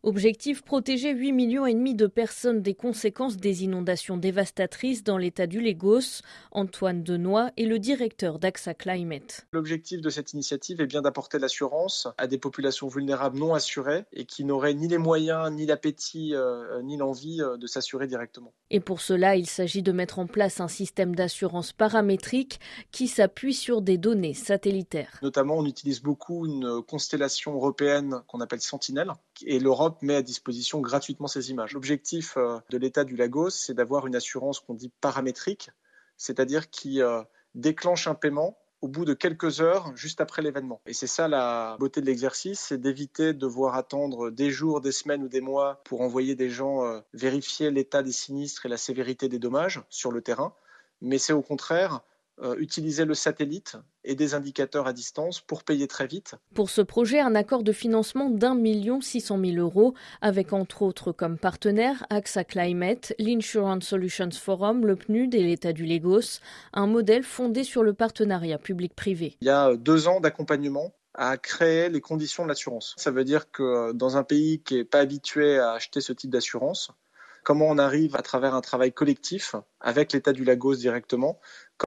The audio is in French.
Objectif, protéger 8,5 millions de personnes des conséquences des inondations dévastatrices dans l'état du Lagos. Antoine Denoy est le directeur d'AXA Climate. L'objectif de cette initiative est bien d'apporter l'assurance à des populations vulnérables non assurées et qui n'auraient ni les moyens, ni l'appétit, ni l'envie de s'assurer directement. Et pour cela, il s'agit de mettre en place un système d'assurance paramétrique qui s'appuie sur des données satellitaires. Notamment, on utilise beaucoup une constellation européenne qu'on appelle Sentinel et l'Europe met à disposition gratuitement ces images. L'objectif de l'État du Lagos, c'est d'avoir une assurance qu'on dit paramétrique, c'est-à-dire qui déclenche un paiement au bout de quelques heures, juste après l'événement. Et c'est ça la beauté de l'exercice, c'est d'éviter de devoir attendre des jours, des semaines ou des mois pour envoyer des gens vérifier l'état des sinistres et la sévérité des dommages sur le terrain. Mais c'est au contraire utiliser le satellite et des indicateurs à distance pour payer très vite. Pour ce projet, un accord de financement d'1 600 000 € avec entre autres comme partenaires AXA Climate, l'Insurance Solutions Forum, le PNUD et l'État du Lagos, un modèle fondé sur le partenariat public-privé. Il y a 2 ans d'accompagnement à créer les conditions de l'assurance. Ça veut dire que dans un pays qui n'est pas habitué à acheter ce type d'assurance, comment on arrive à travers un travail collectif avec l'État du Lagos directement,